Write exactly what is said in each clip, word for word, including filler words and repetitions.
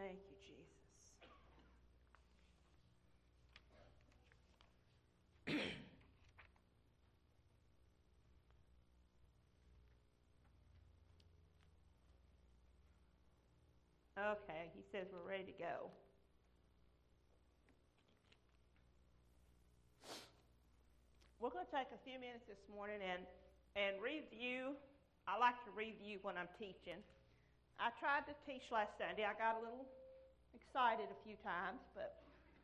Thank you, Jesus. Okay, he says we're ready to go. We're going to take a few minutes this morning and, and review. I like to review when I'm teaching. I tried to teach last Sunday. I got a little excited a few times, but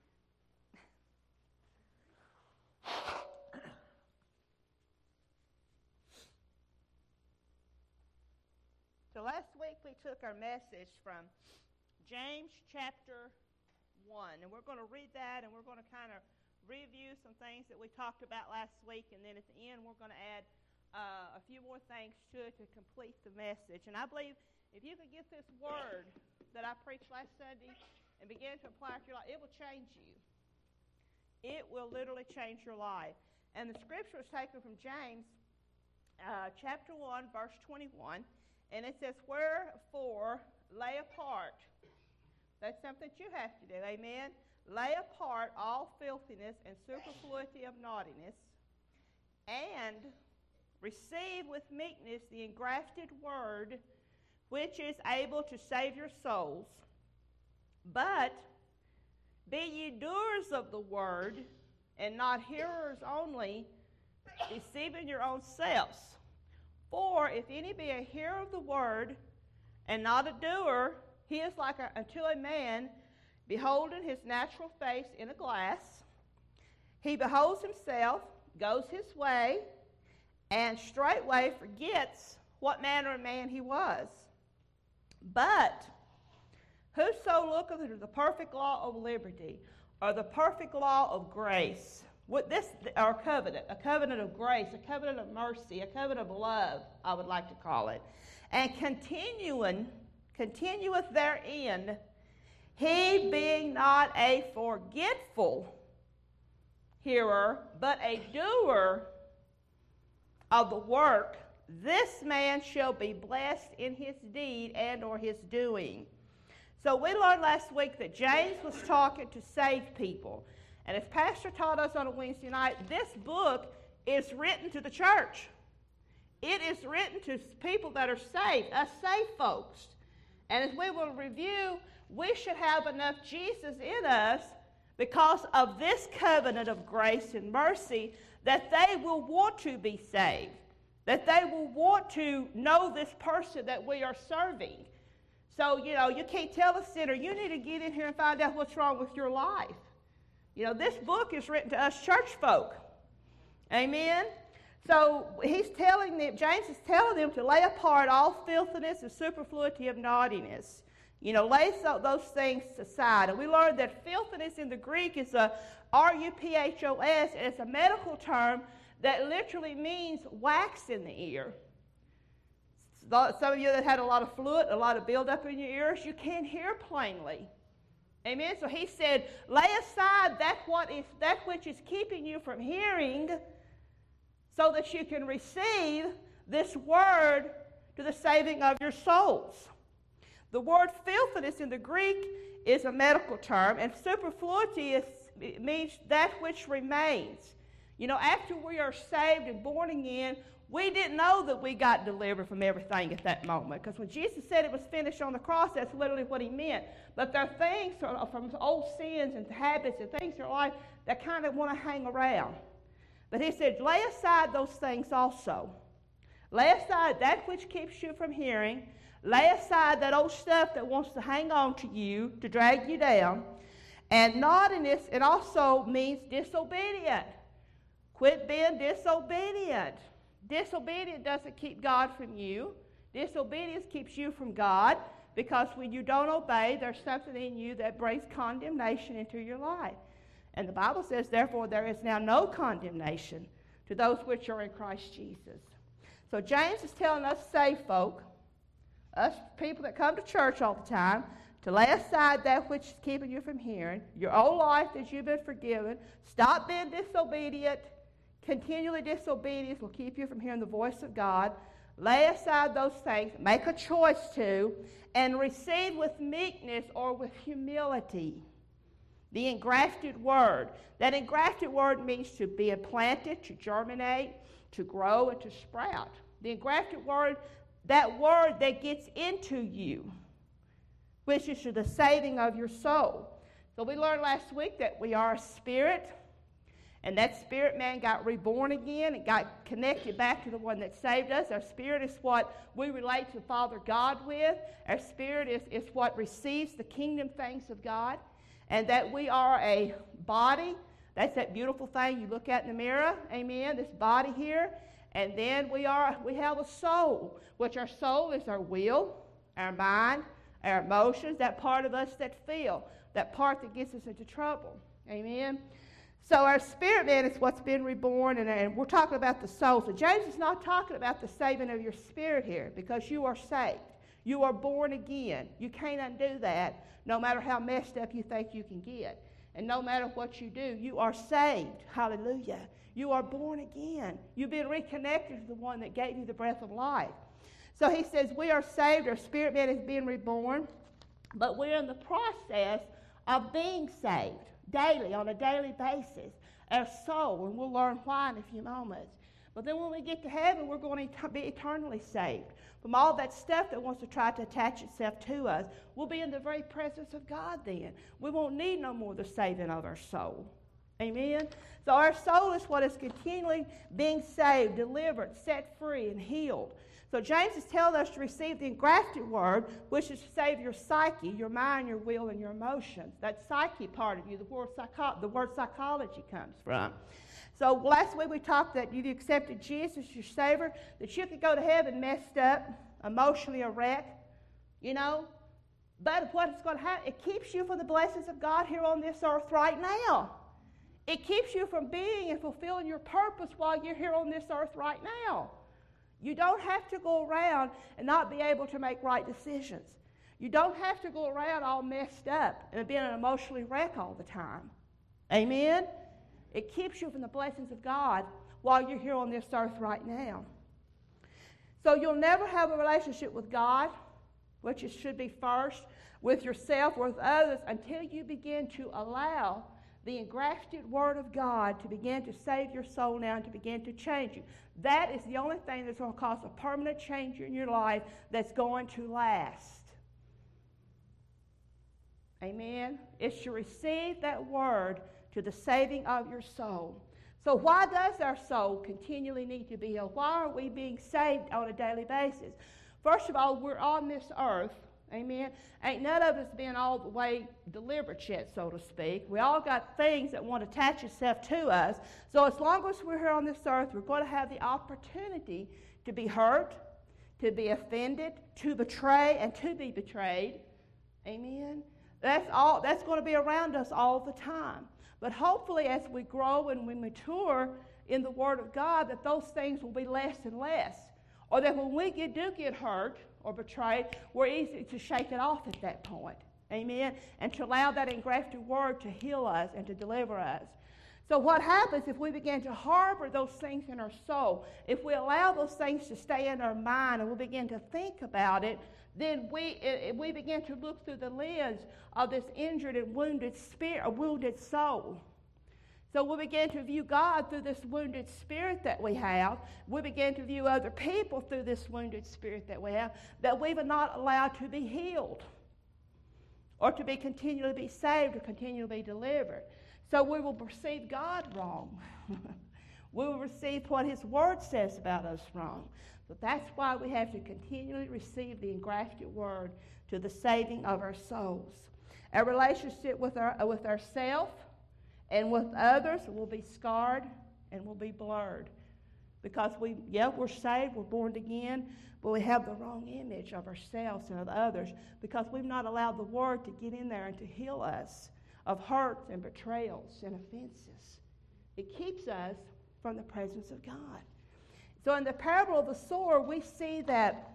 so last week we took our message from James chapter one, and we're going to read that, and we're going to kind of review some things that we talked about last week, and then at the end we're going to add uh, a few more things to it to complete the message. And I believe if you could get this word that I preached last Sunday and begin to apply it to your life, it will change you. It will literally change your life. And the scripture is taken from James uh, chapter one, verse twenty-one, and it says, "Wherefore lay apart." That's something that you have to do, amen? "Lay apart all filthiness and superfluity of naughtiness, and receive with meekness the engrafted word, which is able to save your souls. But be ye doers of the word, and not hearers only, deceiving your own selves. For if any be a hearer of the word, and not a doer, he is like a, unto a man beholding his natural face in a glass. He beholds himself, goes his way, and straightway forgets what manner of man he was. But whoso looketh into the perfect law of liberty, or the perfect law of grace, with this, our covenant, a covenant of grace, a covenant of mercy, a covenant of love, I would like to call it, and continuing, continueth therein, he being not a forgetful hearer, but a doer of the work, this man shall be blessed in his deed and or his doing. So we learned last week that James was talking to saved people. And as Pastor taught us on a Wednesday night, this book is written to the church. It is written to people that are saved, us saved folks. And as we will review, we should have enough Jesus in us because of this covenant of grace and mercy that they will want to be saved, that they will want to know this person that we are serving. So, you know, you can't tell a sinner, you need to get in here and find out what's wrong with your life. You know, this book is written to us church folk. Amen? So he's telling them, James is telling them to lay apart all filthiness and superfluity of naughtiness. You know, lay so, those things aside. And we learned that filthiness in the Greek is a R U P H O S, and it's a medical term that literally means wax in the ear. Some of you that had a lot of fluid, a lot of buildup in your ears, you can't hear plainly. Amen? So he said, lay aside that, what is, that which is keeping you from hearing so that you can receive this word to the saving of your souls. The word filthiness in the Greek is a medical term, and superfluity is, means that which remains. You know, after we are saved and born again, we didn't know that we got delivered from everything at that moment. Because when Jesus said it was finished on the cross, that's literally what he meant. But there are things from old sins and habits and things in your life that kind of want to hang around. But he said, lay aside those things also. Lay aside that which keeps you from hearing. Lay aside that old stuff that wants to hang on to you, to drag you down. And naughtiness, it also means disobedient. Quit being disobedient. Disobedience doesn't keep God from you. Disobedience keeps you from God, because when you don't obey, there's something in you that brings condemnation into your life. And the Bible says, therefore, there is now no condemnation to those which are in Christ Jesus. So James is telling us saved folk, us people that come to church all the time, to lay aside that which is keeping you from hearing, your old life that you've been forgiven. Stop being disobedient. Continually disobedience will keep you from hearing the voice of God. lay aside those things, make a choice to, and receive with meekness or with humility the engrafted word. That engrafted word means to be implanted, to germinate, to grow, and to sprout. The engrafted word, that word that gets into you, which is to the saving of your soul. So we learned last week that we are a spirit, and that spirit man got reborn again and got connected back to the one that saved us. Our spirit is what we relate to Father God with. Our spirit is, is what receives the kingdom things of God. And that we are a body. That's that beautiful thing you look at in the mirror. Amen. This body here. And then we are we have a soul, which our soul is our will, our mind, our emotions, that part of us that feel, that part that gets us into trouble. Amen. So our spirit man is what's been reborn, and, and we're talking about the soul. So James is not talking about the saving of your spirit here, because you are saved. You are born again. You can't undo that, no matter how messed up you think you can get. And no matter what you do, you are saved. Hallelujah. You are born again. You've been reconnected to the one that gave you the breath of life. So he says we are saved. Our spirit man is being reborn. But we're in the process of being saved daily, on a daily basis. Our soul, and we'll learn why in a few moments. But then when we get to heaven, we're going to be eternally saved from all that stuff that wants to try to attach itself to us. We'll be in the very presence of God then. We won't need no more the saving of our soul. Amen? So our soul is what is continually being saved, delivered, set free, and healed. So James is telling us to receive the engrafted word, which is to save your psyche, your mind, your will, and your emotions. That psyche part of you, the word, psycho- the word psychology comes from. So last week we talked that you've accepted Jesus as your Savior, that you could go to heaven messed up, emotionally a wreck, you know. But what is going to happen, it keeps you from the blessings of God here on this earth right now. It keeps you from being and fulfilling your purpose while you're here on this earth right now. You don't have to go around and not be able to make right decisions. You don't have to go around all messed up and being an emotionally wreck all the time. Amen? It keeps you from the blessings of God while you're here on this earth right now. So you'll never have a relationship with God, which it should be first, with yourself or with others, until you begin to allow the engrafted word of God to begin to save your soul now and to begin to change you. That is the only thing that's going to cause a permanent change in your life that's going to last. Amen? It's to receive that word to the saving of your soul. So why does our soul continually need to be healed? Why are we being saved on a daily basis? First of all, we're on this earth. Amen. Ain't none of us been all the way delivered yet, so to speak. We all got things that want to attach itself to us. So as long as we're here on this earth, we're going to have the opportunity to be hurt, to be offended, to betray, and to be betrayed. Amen. That's all. That's going to be around us all the time. But hopefully as we grow and we mature in the Word of God, that those things will be less and less. Or that when we get, do get hurt or betrayed, we're easy to shake it off at that point. Amen? And to allow that engrafted word to heal us and to deliver us. So what happens if we begin to harbor those things in our soul, if we allow those things to stay in our mind and we begin to think about it, then we it, we begin to look through the lens of this injured and wounded spirit, a wounded soul. So we begin to view God through this wounded spirit that we have. We begin to view other people through this wounded spirit that we have, that we were not allowed to be healed or to be continually be saved or continually be delivered. So we will perceive God wrong. We will receive what His Word says about us wrong. So that's why we have to continually receive the engrafted Word to the saving of our souls. Our relationship with our with ourselves and with others will be scarred and will be blurred. Because we, yeah, we're saved, we're born again, but we have the wrong image of ourselves and of others because we've not allowed the Word to get in there and to heal us of hurts and betrayals and offenses. It keeps us from the presence of God. So in the parable of the sower, we see that,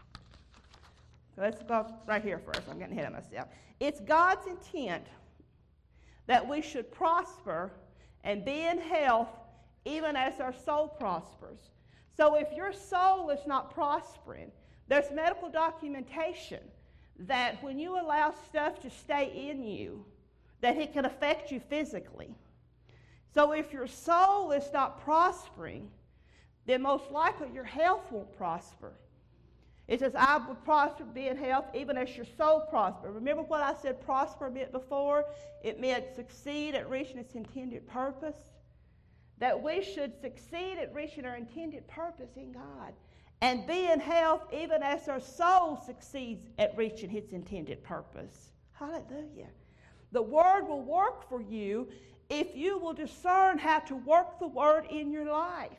so let's go right here first. I'm getting ahead of myself. It's God's intent that we should prosper and be in health even as our soul prospers. So if your soul is not prospering, there's medical documentation that when you allow stuff to stay in you, that it can affect you physically. So if your soul is not prospering, then most likely your health won't prosper. It says, I will prosper, be in health, even as your soul prosper. Remember what I said prosper meant before? It meant succeed at reaching its intended purpose. That we should succeed at reaching our intended purpose in God. And be in health even as our soul succeeds at reaching its intended purpose. Hallelujah. The Word will work for you if you will discern how to work the Word in your life.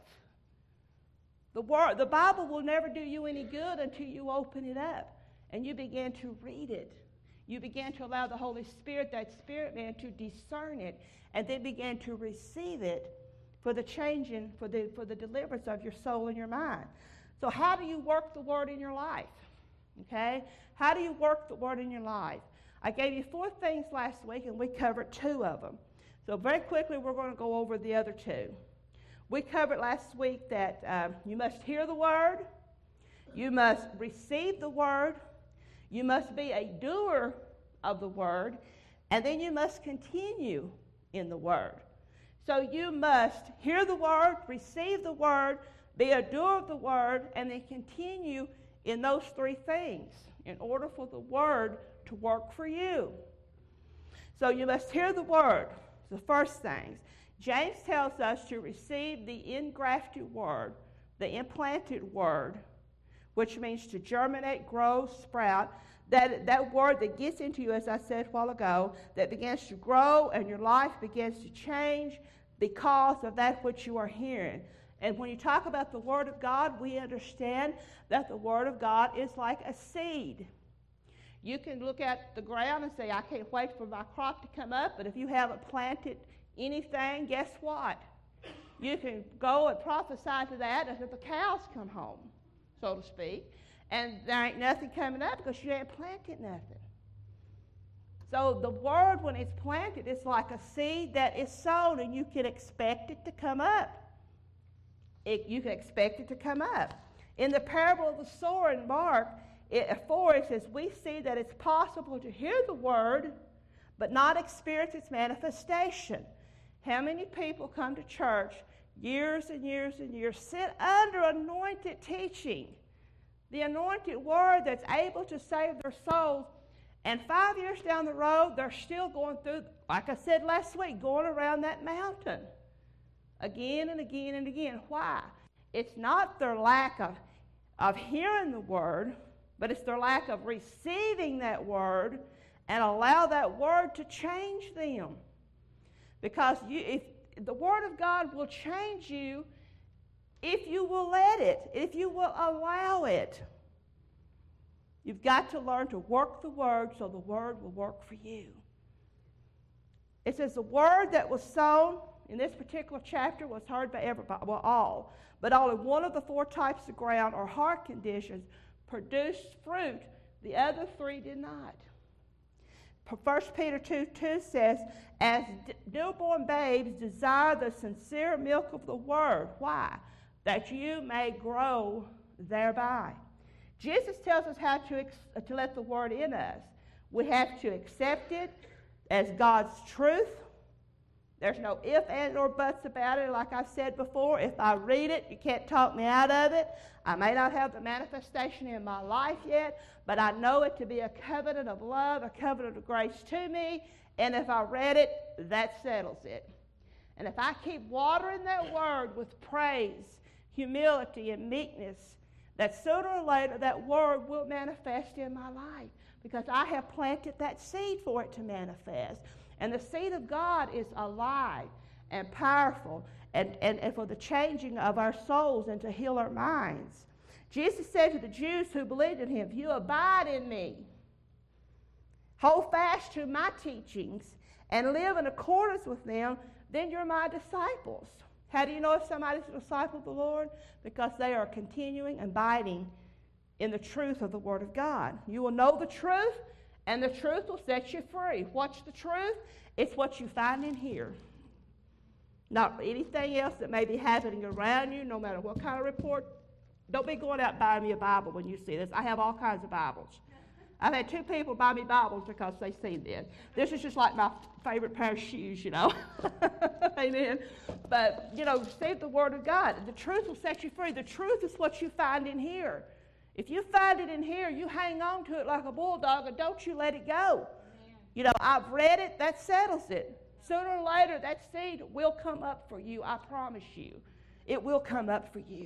The word, the Bible will never do you any good until you open it up and you begin to read it. You begin to allow the Holy Spirit, that Spirit man, to discern it and then begin to receive it for the changing, for the, for the deliverance of your soul and your mind. So how do you work the Word in your life? Okay? How do you work the Word in your life? I gave you four things last week, and we covered two of them. So very quickly, we're going to go over the other two. We covered last week that um, you must hear the Word, you must receive the Word, you must be a doer of the Word, and then you must continue in the Word. So you must hear the Word, receive the Word, be a doer of the Word, and then continue in those three things in order for the Word to work for you. So you must hear the Word, the first things. James tells us to receive the engrafted Word, the implanted Word, which means to germinate, grow, sprout. That, that word that gets into you, as I said a while ago, that begins to grow and your life begins to change because of that which you are hearing. And when you talk about the Word of God, we understand that the Word of God is like a seed. You can look at the ground and say, I can't wait for my crop to come up, but if you haven't planted anything, guess what? You can go and prophesy to that until the cows come home, so to speak, and there ain't nothing coming up because you ain't planted nothing. So the Word, when it's planted, it's like a seed that is sown, and you can expect it to come up. It, you can expect it to come up. In the parable of the sower in Mark it, four, it says, we see that it's possible to hear the Word, but not experience its manifestation. How many people come to church years and years and years, sit under anointed teaching, the anointed Word that's able to save their souls, and five years down the road, they're still going through, like I said last week, going around that mountain again and again and again. Why? It's not their lack of, of hearing the Word, but it's their lack of receiving that Word and allow that Word to change them. Because you, if the Word of God will change you if you will let it, if you will allow it. You've got to learn to work the Word so the Word will work for you. It says the word that was sown in this particular chapter was heard by everybody, well, all. But only one of the four types of ground or heart conditions produced fruit. The other three did not. First Peter two two says, as d- newborn babes desire the sincere milk of the Word. Why? That you may grow thereby. Jesus tells us how to, ex- to let the Word in us. We have to accept it as God's truth. There's no if, and, or buts about it. Like I said before, if I read it, you can't talk me out of it. I may not have the manifestation in my life yet, but I know it to be a covenant of love, a covenant of grace to me, and if I read it, that settles it. And if I keep watering that Word with praise, humility, and meekness, that sooner or later that Word will manifest in my life because I have planted that seed for it to manifest. And the seed of God is alive and powerful and, and, and for the changing of our souls and to heal our minds. Jesus said to the Jews who believed in him, if you abide in me, hold fast to my teachings, and live in accordance with them, then you're my disciples. How do you know if somebody's a disciple of the Lord? Because they are continuing and abiding in the truth of the Word of God. You will know the truth, and the truth will set you free. What's the truth? It's what you find in here. not anything else that may be happening around you, no matter what kind of report. Don't be going out buying me a Bible when you see this. I have all kinds of Bibles. I've had two people buy me Bibles because they see this. This is just like my favorite pair of shoes, you know. Amen. But, you know, receive the Word of God. The truth will set you free. The truth is what you find in here. If you find it in here, you hang on to it like a bulldog and don't you let it go. Amen. You know, I've read it. That settles it. Sooner or later, that seed will come up for you. I promise you. It will come up for you.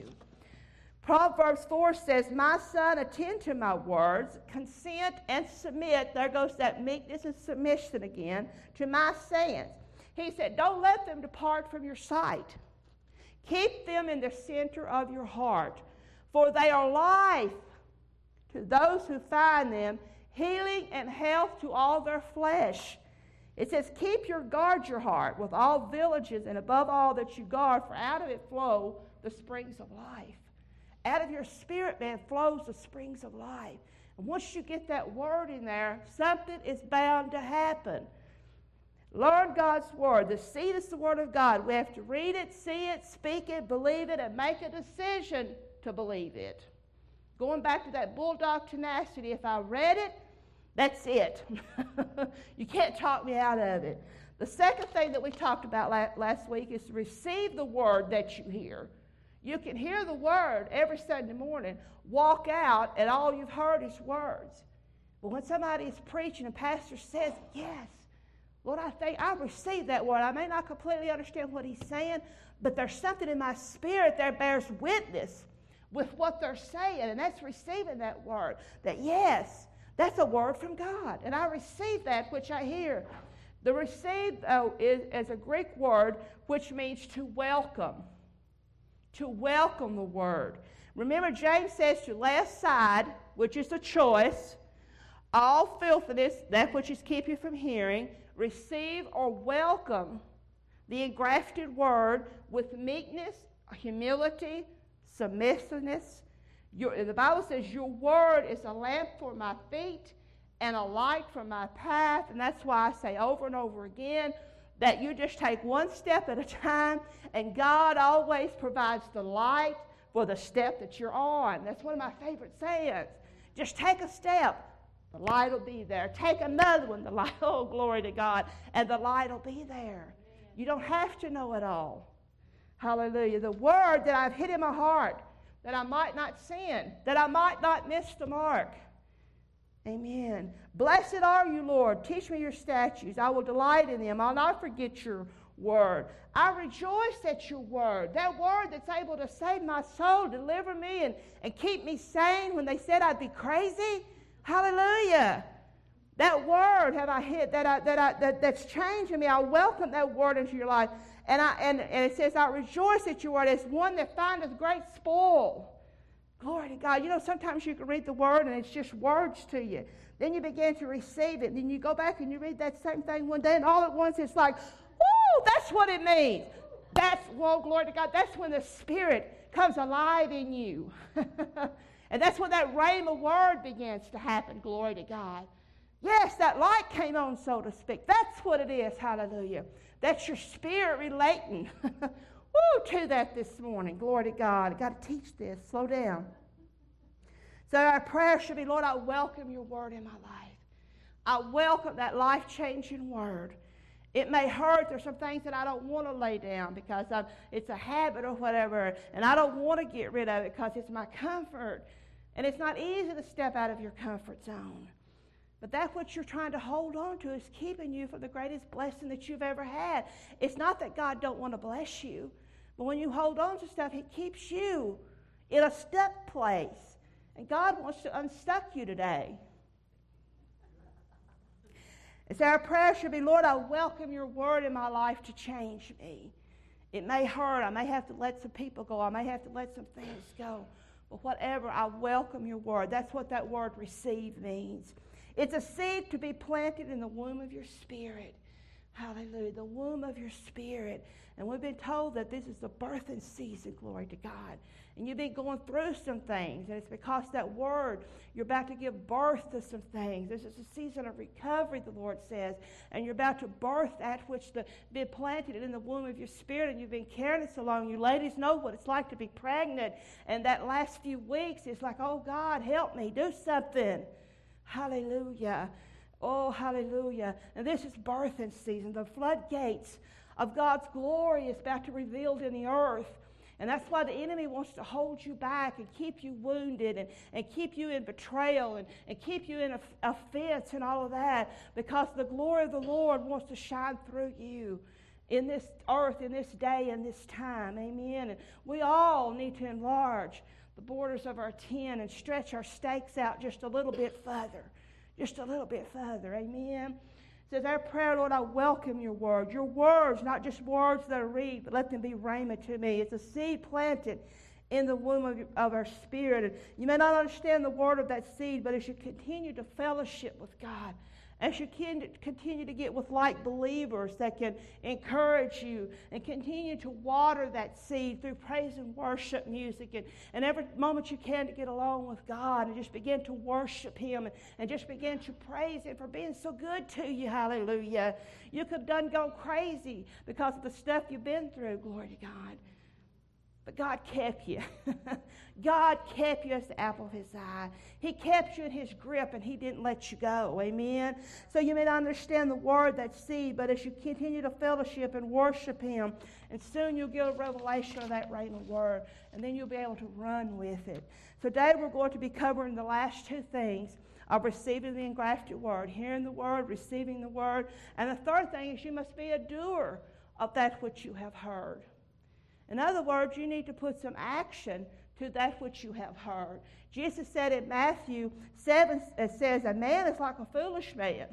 Proverbs four says, my son, attend to my words, consent and submit. There goes that meekness and submission again, to my sayings. He said, don't let them depart from your sight. Keep them in the center of your heart, for they are life to those who find them, healing and health to all their flesh. It says, keep your guard your heart with all villages, and above all that you guard, for out of it flow the springs of life. Out of your spirit, man, flows the springs of life. And once you get that word in there, something is bound to happen. Learn God's word. The seed is the word of God. We have to read it, see it, speak it, believe it, and make a decision to believe it. Going back to that bulldog tenacity, if I read it, that's it. You can't talk me out of it. The second thing that we talked about last week is to receive the word that you hear. You can hear the word every Sunday morning, walk out, and all you've heard is words. But when somebody is preaching and pastor says, yes, Lord, I think I received that word. I may not completely understand what he's saying, but there's something in my spirit that bears witness with what they're saying, and that's receiving that word. That, yes, that's a word from God, and I receive that which I hear. The receive, though, is, is a Greek word which means to welcome. To welcome the word. Remember, James says to lay aside, which is a choice, all filthiness, that which is keep you from hearing, receive or welcome the engrafted word with meekness, humility, submissiveness. Your, the Bible says your word is a lamp for my feet and a light for my path, and that's why I say over and over again, that you just take one step at a time, and God always provides the light for the step that you're on. That's one of my favorite sayings. Just take a step, the light will be there. Take another one, the light, oh, glory to God, and the light will be there. You don't have to know it all. Hallelujah. The word that I've hid in my heart, that I might not sin, that I might not miss the mark. Amen. Blessed are you, Lord. Teach me your statutes. I will delight in them. I'll not forget your word. I rejoice at your word. That word that's able to save my soul, deliver me, and, and keep me sane when they said I'd be crazy. Hallelujah. That word have I hit, that I, that I, that, that's changing me. I welcome that word into your life. And, I, and, and it says, I rejoice at your word as one that findeth great spoil. Glory to God. You know, sometimes you can read the word and it's just words to you. Then you begin to receive it. Then you go back and you read that same thing one day, and all at once it's like, woo, that's what it means. That's, well, glory to God, that's when the Spirit comes alive in you. And that's when that rhema word begins to happen, glory to God. Yes, that light came on, so to speak. That's what it is, hallelujah. That's your spirit relating. Woo, to that this morning. Glory to God. I've got to teach this. Slow down. So our prayer should be, Lord, I welcome your word in my life. I welcome that life-changing word. It may hurt. There's some things that I don't want to lay down because I'm, it's a habit or whatever, and I don't want to get rid of it because it's my comfort. And it's not easy to step out of your comfort zone. But that's what you're trying to hold on to is keeping you from the greatest blessing that you've ever had. It's not that God don't want to bless you. But when you hold on to stuff, he keeps you in a stuck place. And God wants to unstuck you today. And so our prayer should be, Lord, I welcome your word in my life to change me. It may hurt. I may have to let some people go. I may have to let some things go. But whatever, I welcome your word. That's what that word receive means. It's a seed to be planted in the womb of your spirit. Hallelujah. The womb of your spirit. And we've been told that this is the birthing season, glory to God. And you've been going through some things, and it's because that word, you're about to give birth to some things. This is a season of recovery, the Lord says, and you're about to birth that which the, been planted in the womb of your spirit, and you've been carrying it so long. You ladies know what it's like to be pregnant, and that last few weeks, it's like, oh, God, help me, do something. Hallelujah. Oh, hallelujah. And this is birthing season. The floodgates of God's glory is about to be revealed in the earth. And that's why the enemy wants to hold you back and keep you wounded and, and keep you in betrayal and, and keep you in a, offense and all of that, because the glory of the Lord wants to shine through you in this earth, in this day, in this time. Amen. And we all need to enlarge the borders of our tent and stretch our stakes out just a little bit further. Just a little bit further. Amen. It says, our prayer, Lord, I welcome your word. Your words, not just words that I read, but let them be rhema to me. It's a seed planted in the womb of, of our spirit. And you may not understand the word of that seed, but as you continue to fellowship with God, as you can continue to get with like believers that can encourage you and continue to water that seed through praise and worship music, and, and every moment you can to get along with God and just begin to worship Him and, and just begin to praise Him for being so good to you. Hallelujah. You could have done gone crazy because of the stuff you've been through. Glory to God. But God kept you. God kept you as the apple of His eye. He kept you in His grip, and He didn't let you go. Amen? So you may not understand the word, that seed, but as you continue to fellowship and worship Him, and soon you'll get a revelation of that rhema word, and then you'll be able to run with it. So today we're going to be covering the last two things of receiving the engrafted word, hearing the word, receiving the word. And the third thing is you must be a doer of that which you have heard. In other words, you need to put some action to that which you have heard. Jesus said in Matthew seven, it says, a man is like a foolish man.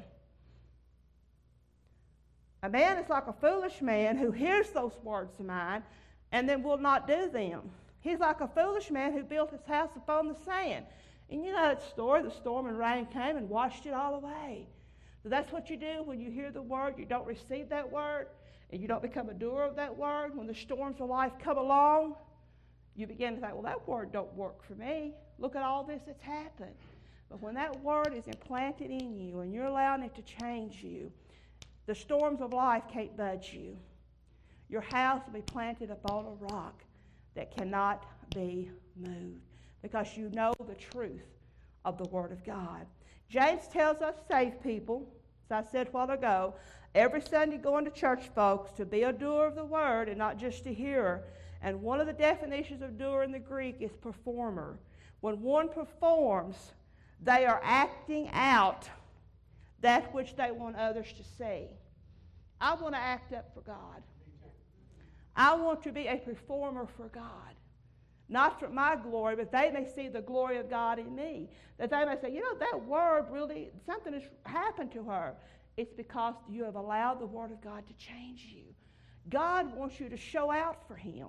A man is like a foolish man who hears those words of mine and then will not do them. He's like a foolish man who built his house upon the sand. And you know that story, the storm and rain came and washed it all away. So that's what you do when you hear the word, you don't receive that word, and you don't become a doer of that word. When the storms of life come along, you begin to think, well, that word don't work for me. Look at all this that's happened. But when that word is implanted in you and you're allowing it to change you, the storms of life can't budge you. Your house will be planted upon a rock that cannot be moved because you know the truth of the Word of God. James tells us saved people, as I said a while ago, every Sunday going to church, folks, to be a doer of the word and not just a hearer. And one of the definitions of doer in the Greek is performer. When one performs, they are acting out that which they want others to see. I want to act up for God. I want to be a performer for God. Not for my glory, but they may see the glory of God in me. That they may say, you know, that word really, something has happened to her. It's because you have allowed the Word of God to change you. God wants you to show out for Him.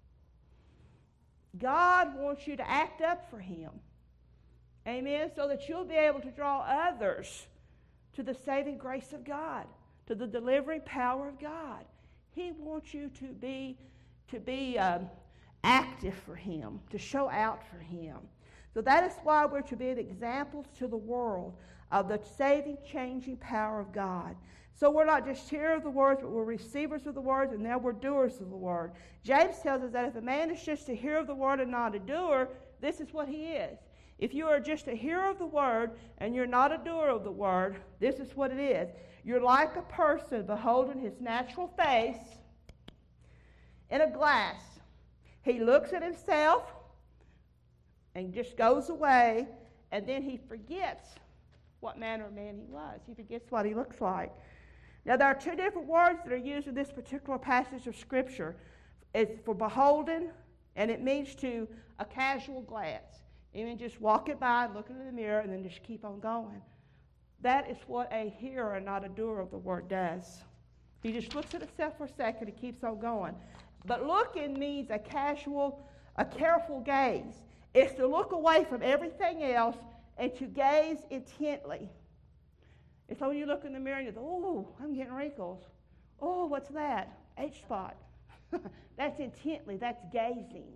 God wants you to act up for Him. Amen? So that you'll be able to draw others to the saving grace of God, to the delivering power of God. He wants you to be, to be um, active for Him, to show out for Him. So that is why we're to be examples to the world of the saving, changing power of God. So we're not just hearers of the words, but we're receivers of the words, and now we're doers of the word. James tells us that if a man is just a hearer of the word and not a doer, this is what he is. If you are just a hearer of the word and you're not a doer of the word, this is what it is. You're like a person beholding his natural face in a glass. He looks at himself and just goes away, and then he forgets what manner of man he was. He forgets what he looks like. Now, there are two different words that are used in this particular passage of Scripture. It's for beholden, and it means to a casual glance. You mean just walking by, looking in the mirror, and then just keep on going. That is what a hearer and not a doer of the word does. He just looks at himself for a second and keeps on going. But looking means a casual, a careful gaze. It's to look away from everything else and to gaze intently. It's when you look in the mirror and you go, oh, I'm getting wrinkles. Oh, what's that? H-spot. That's intently. That's gazing.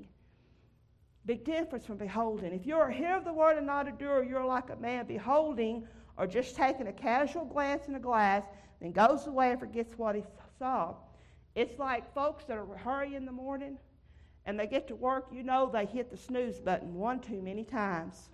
Big difference from beholding. If you're a hearer of the word and not a doer, you're like a man beholding or just taking a casual glance in a glass, then goes away and forgets what he saw. It's like folks that are hurrying in the morning and they get to work, you know they hit the snooze button one too many times.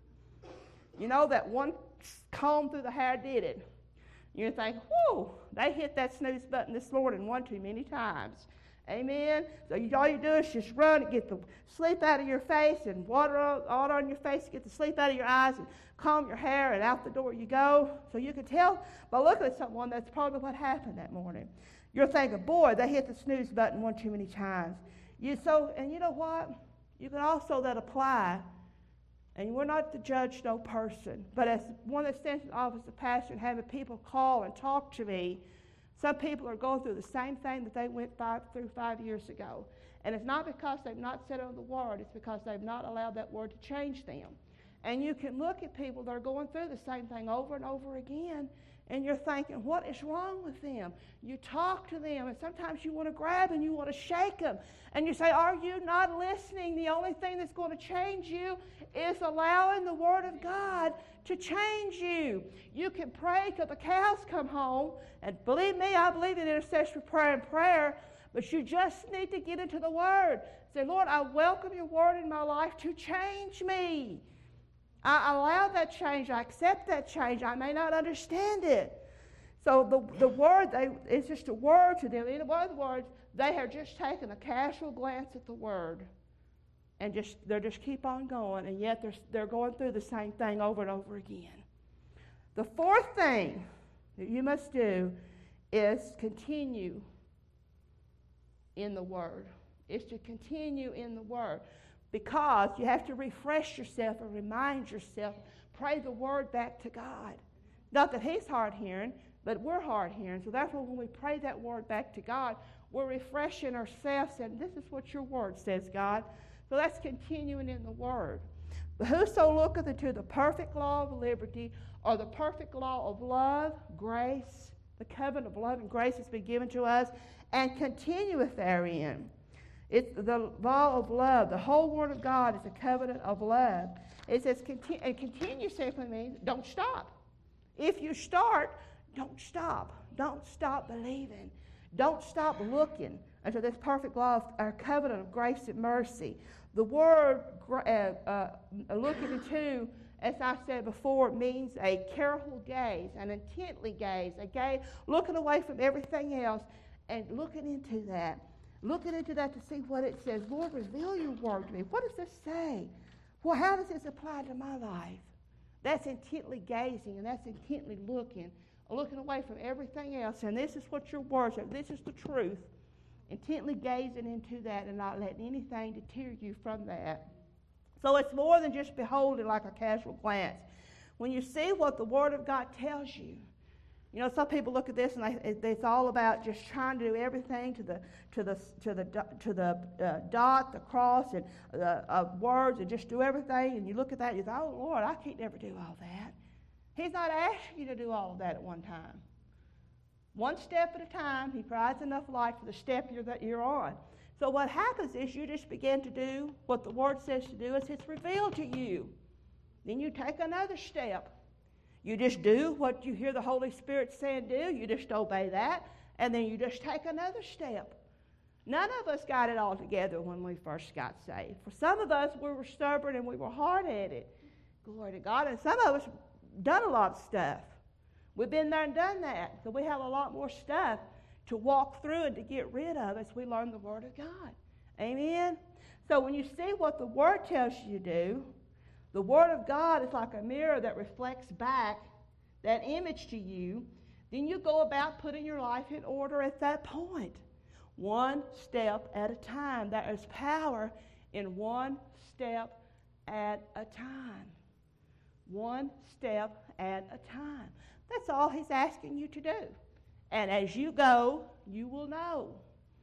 You know that one comb through the hair did it. You think, whoo, they hit that snooze button this morning one too many times. Amen? So you, all you do is just run and get the sleep out of your face and water, water on your face to get the sleep out of your eyes and comb your hair and out the door you go. So you can tell by looking at someone that's probably what happened that morning. You're thinking, boy, they hit the snooze button one too many times. You so, and you know what? You can also that apply. And we're not to judge no person, but as one that stands in the office of pastor and having people call and talk to me, some people are going through the same thing that they went five, through five years ago. And it's not because they've not said on the word, it's because they've not allowed that word to change them. And you can look at people that are going through the same thing over and over again, and you're thinking, what is wrong with them? You talk to them, and sometimes you want to grab and you want to shake them. And you say, are you not listening? The only thing that's going to change you is allowing the Word of God to change you. You can pray till the cows come home, and believe me, I believe in intercessory prayer and prayer, but you just need to get into the Word. Say, Lord, I welcome your Word in my life to change me. I allow that change. I accept that change. I may not understand it. So the, the word, they, it's just a word to them. In other words, they have just taken a casual glance at the word and just they just keep on going, and yet they're, they're going through the same thing over and over again. The fourth thing that you must do is continue in the word. Is to continue in the word. Because you have to refresh yourself and remind yourself, pray the word back to God. Not that he's hard hearing, but we're hard hearing. So therefore, when we pray that word back to God, we're refreshing ourselves, and this is what your word says, God. So that's continuing in the word. But whoso looketh into the perfect law of liberty, or the perfect law of love, grace, the covenant of love and grace has been given to us, and continueth therein. It's the law of love. The whole Word of God is a covenant of love. It says, continue, and continue simply means don't stop. If you start, don't stop. Don't stop believing. Don't stop looking until this perfect law of our covenant of grace and mercy. The word uh, uh, looking into, as I said before, means a careful gaze, an intently gaze, a gaze looking away from everything else and looking into that. Looking into that to see what it says. Lord, reveal your word to me. What does this say? Well, how does this apply to my life? That's intently gazing, and that's intently looking, looking away from everything else. And this is what your word says. This is the truth. Intently gazing into that and not letting anything deter you from that. So it's more than just beholding like a casual glance. When you see what the Word of God tells you, you know, some people look at this and they, it's all about just trying to do everything to the to the to the to the uh, dot, the cross, and the uh, words, and just do everything. And you look at that, and you think, "Oh Lord, I can't never do all that." He's not asking you to do all of that at one time. One step at a time. He provides enough light for the step you're that you're on. So what happens is you just begin to do what the Word says to do as it's revealed to you. Then you take another step. You just do what you hear the Holy Spirit saying do. You just obey that, and then you just take another step. None of us got it all together when we first got saved. For some of us, we were stubborn and we were hard-headed. Glory to God. And some of us done a lot of stuff. We've been there and done that. So we have a lot more stuff to walk through and to get rid of as we learn the Word of God. Amen? So when you see what the Word tells you to do, the Word of God is like a mirror that reflects back that image to you. Then you go about putting your life in order at that point. One step at a time. There is power in one step at a time. One step at a time. That's all he's asking you to do. And as you go, you will know.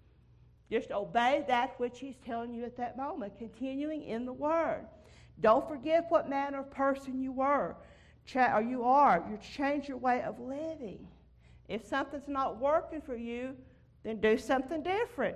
Just obey that which he's telling you at that moment, continuing in the Word. Don't forget what manner of person you were, or you are. You change your way of living If something's not working for you, then do something different.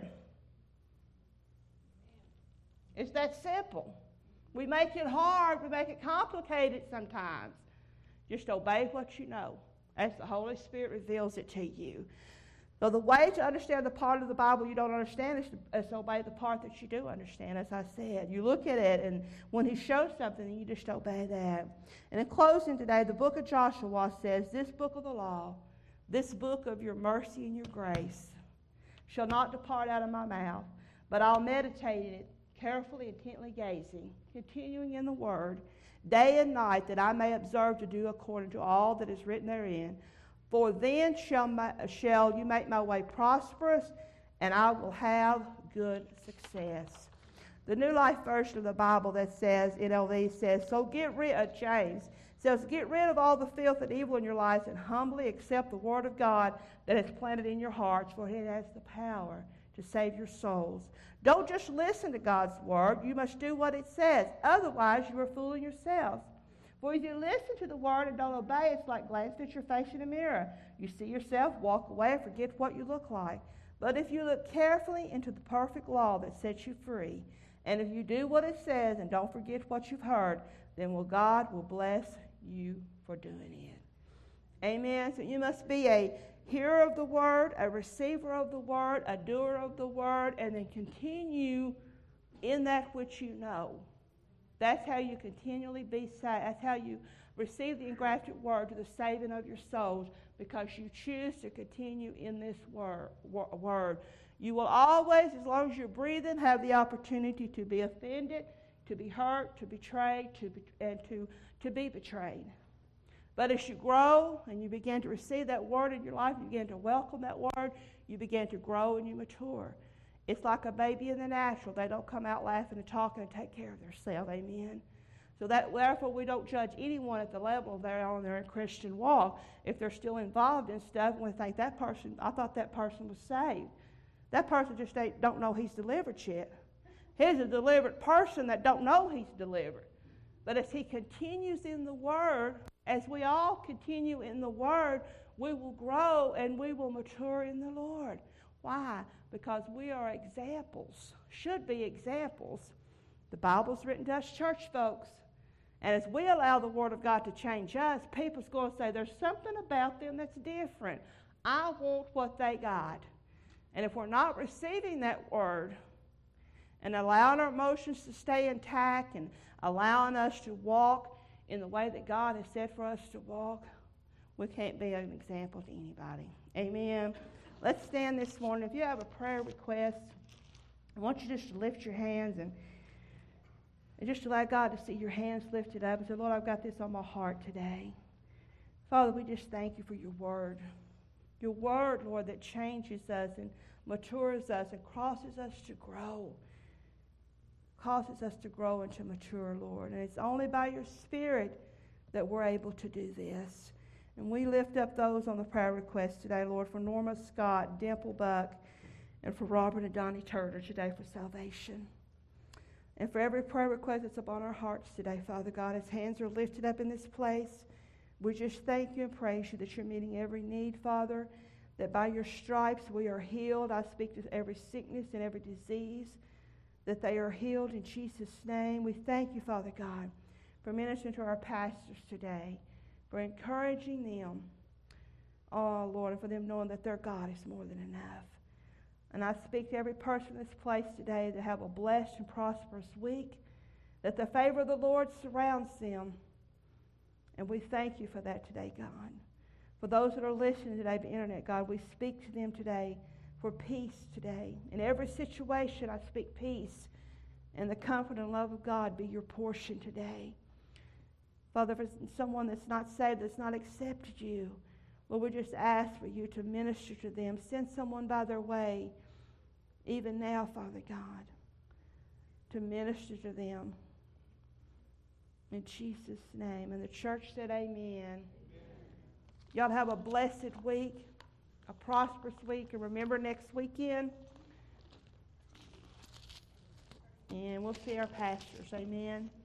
It's that simple. We make it hard. We make it complicated sometimes. Just obey what you know as the Holy Spirit reveals it to you. So the way to understand the part of the Bible you don't understand is to, is to obey the part that you do understand, as I said. You look at it, and when he shows something, you just obey that. And in closing today, the book of Joshua says, this book of the law, this book of your mercy and your grace, shall not depart out of my mouth, but I'll meditate in it, carefully, intently gazing, continuing in the word, day and night, that I may observe to do according to all that is written therein. For then shall, my, shall you make my way prosperous, and I will have good success. The New Life Version of the Bible that says, N L V says, so get rid of, James says, get rid of all the filth and evil in your lives and humbly accept the word of God that is planted in your hearts, for it has the power to save your souls. Don't just listen to God's word. You must do what it says. Otherwise, you are fooling yourselves. For if you listen to the word and don't obey, it's like glancing at your face in a mirror. You see yourself, walk away, and forget what you look like. But if you look carefully into the perfect law that sets you free, and if you do what it says and don't forget what you've heard, then will God will bless you for doing it. Amen. So you must be a hearer of the word, a receiver of the word, a doer of the word, and then continue in that which you know. That's how you continually be saved. That's how you receive the engrafted word to the saving of your souls, because you choose to continue in this word. word. You will always, as long as you're breathing, have the opportunity to be offended, to be hurt, to betray, to be, and to, to be betrayed. But as you grow and you begin to receive that word in your life, you begin to welcome that word, you begin to grow and you mature. It's like a baby in the natural. They don't come out laughing and talking and take care of themselves. Amen. So that therefore we don't judge anyone at the level they're on their Christian walk. If they're still involved in stuff, we think that person, I thought that person was saved. That person just ain't, don't know he's delivered yet. He's a delivered person that don't know he's delivered. But as he continues in the word, as we all continue in the word, we will grow and we will mature in the Lord. Why? Because we are examples, should be examples. The Bible's written to us church folks. And as we allow the Word of God to change us, people's going to say, there's something about them that's different. I want what they got. And if we're not receiving that Word and allowing our emotions to stay intact and allowing us to walk in the way that God has said for us to walk, we can't be an example to anybody. Amen. Let's stand this morning. If you have a prayer request, I want you just to lift your hands and, and just allow God to see your hands lifted up and say, Lord, I've got this on my heart today. Father, we just thank you for your word. Your word, Lord, that changes us and matures us and causes us to grow. Causes us to grow and to mature, Lord. And it's only by your Spirit that we're able to do this. And we lift up those on the prayer request today, Lord, for Norma Scott, Dimple Buck, and for Robert and Donnie Turner today for salvation. And for every prayer request that's upon our hearts today, Father God, as hands are lifted up in this place, we just thank you and praise you that you're meeting every need, Father, that by your stripes we are healed. I speak to every sickness and every disease, that they are healed in Jesus' name. We thank you, Father God, for ministering to our pastors today, for encouraging them, oh, Lord, and for them knowing that their God is more than enough. And I speak to every person in this place today to have a blessed and prosperous week, that the favor of the Lord surrounds them. And we thank you for that today, God. For those that are listening today by internet, God, we speak to them today for peace today. In every situation, I speak peace, and the comfort and love of God be your portion today. Father, for someone that's not saved, that's not accepted you, Lord, we just ask for you to minister to them. Send someone by their way, even now, Father God, to minister to them. In Jesus' name. And the church said amen. Amen. Y'all have a blessed week, a prosperous week, and remember next weekend. And we'll see our pastors. Amen.